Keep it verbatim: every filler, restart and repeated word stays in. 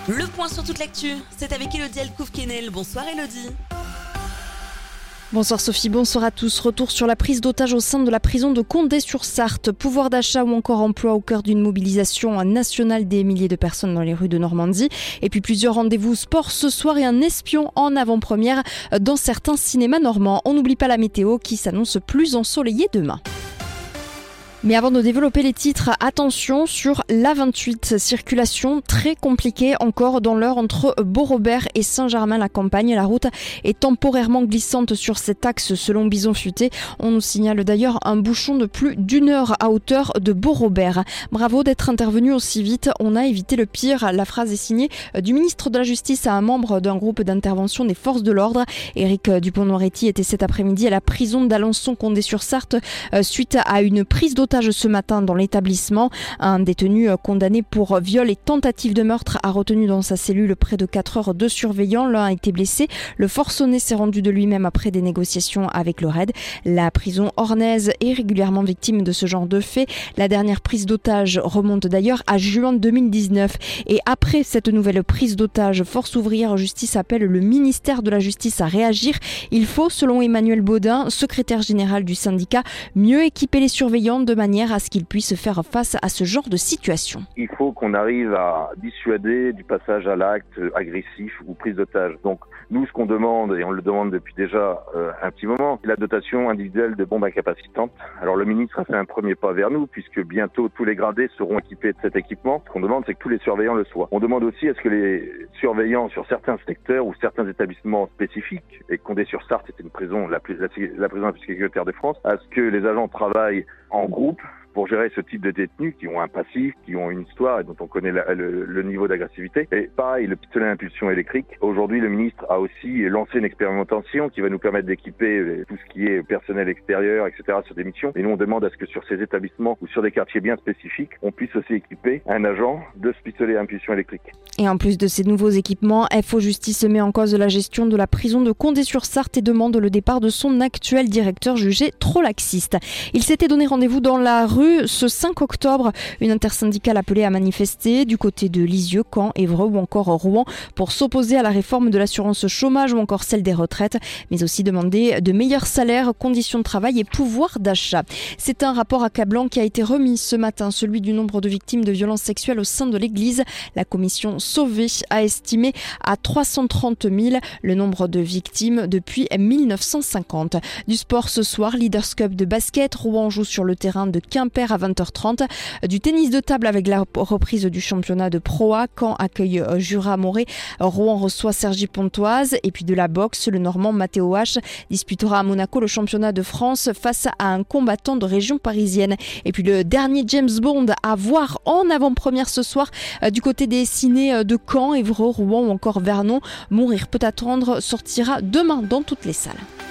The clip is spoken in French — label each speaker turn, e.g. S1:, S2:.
S1: Le point sur toute l'actu, c'est avec Elodie Alcouf-Quesnel. Bonsoir Elodie.
S2: Bonsoir Sophie, bonsoir à tous. Retour sur la prise d'otages au sein de la prison de Condé-sur-Sarthe. Pouvoir d'achat ou encore emploi au cœur d'une mobilisation nationale des milliers de personnes dans les rues de Normandie. Et puis plusieurs rendez-vous sport ce soir et un espion en avant-première dans certains cinémas normands. On n'oublie pas la météo qui s'annonce plus ensoleillée demain. Mais avant de développer les titres, attention sur l'A vingt-huit. Circulation très compliquée encore dans l'heure entre Beaurobert et Saint-Germain-la-Campagne. La route est temporairement glissante sur cet axe selon Bison Futé. On nous signale d'ailleurs un bouchon de plus d'une heure à hauteur de Beaurobert. Bravo d'être intervenu aussi vite. On a évité le pire. La phrase est signée du ministre de la Justice à un membre d'un groupe d'intervention des forces de l'ordre. Éric Dupond-Moretti était cet après-midi à la prison d'Alençon-Condé-sur-Sarthe suite à une prise d'otage ce matin dans l'établissement. Un détenu condamné pour viol et tentative de meurtre a retenu dans sa cellule près de quatre heures de surveillants. L'un a été blessé. Le forcené s'est rendu de lui-même après des négociations avec le R A I D. La prison ornaise est régulièrement victime de ce genre de faits. La dernière prise d'otage remonte d'ailleurs à juin deux mille dix-neuf. Et après cette nouvelle prise d'otage, Force ouvrière justice appelle le ministère de la Justice à réagir. Il faut, selon Emmanuel Baudin, secrétaire général du syndicat, mieux équiper les surveillants de manière à ce qu'ils puissent faire face à ce genre de situation.
S3: Il faut qu'on arrive à dissuader du passage à l'acte agressif ou prise d'otage. Donc nous, ce qu'on demande, et on le demande depuis déjà euh, un petit moment, c'est la dotation individuelle de bombes incapacitantes. Alors le ministre a fait un premier pas vers nous, puisque bientôt tous les gradés seront équipés de cet équipement. Ce qu'on demande, c'est que tous les surveillants le soient. On demande aussi à ce que les surveillants sur certains secteurs ou certains établissements spécifiques, et Condé-sur-Sarthe est une prison, la, plus, la, la prison la plus sécuritaire de France, à ce que les agents travaillent en groupe pour gérer ce type de détenus qui ont un passif, qui ont une histoire et dont on connaît la, le, le niveau d'agressivité. Et pareil, le pistolet à impulsion électrique. Aujourd'hui, le ministre a aussi lancé une expérimentation qui va nous permettre d'équiper tout ce qui est personnel extérieur, et cetera sur des missions. Et nous, on demande à ce que sur ces établissements ou sur des quartiers bien spécifiques, on puisse aussi équiper un agent de ce pistolet à impulsion électrique.
S2: Et en plus de ces nouveaux équipements, F O Justice met en cause la gestion de la prison de Condé-sur-Sarthe et demande le départ de son actuel directeur jugé trop laxiste. Il s'était donné rendez-vous dans la rue ce cinq octobre, une intersyndicale appelée à manifester du côté de Lisieux, Caen, Évreux ou encore Rouen pour s'opposer à la réforme de l'assurance chômage ou encore celle des retraites, mais aussi demander de meilleurs salaires, conditions de travail et pouvoir d'achat. C'est un rapport accablant qui a été remis ce matin, celui du nombre de victimes de violences sexuelles au sein de l'Église. La commission Sauvé a estimé à trois cent trente mille le nombre de victimes depuis mille neuf cent cinquante. Du sport ce soir, Leaders Cup de basket, Rouen joue sur le terrain de Quimper à vingt heures trente. Du tennis de table avec la reprise du championnat de Pro A, Caen accueille Jura Morée, Rouen reçoit Cergy-Pontoise. Et puis de la boxe, le Normand Mathéo H disputera à Monaco le championnat de France face à un combattant de région parisienne. Et puis le dernier James Bond à voir en avant-première ce soir du côté des cinés de Caen, Évreux, Rouen ou encore Vernon. Mourir peut attendre sortira demain dans toutes les salles.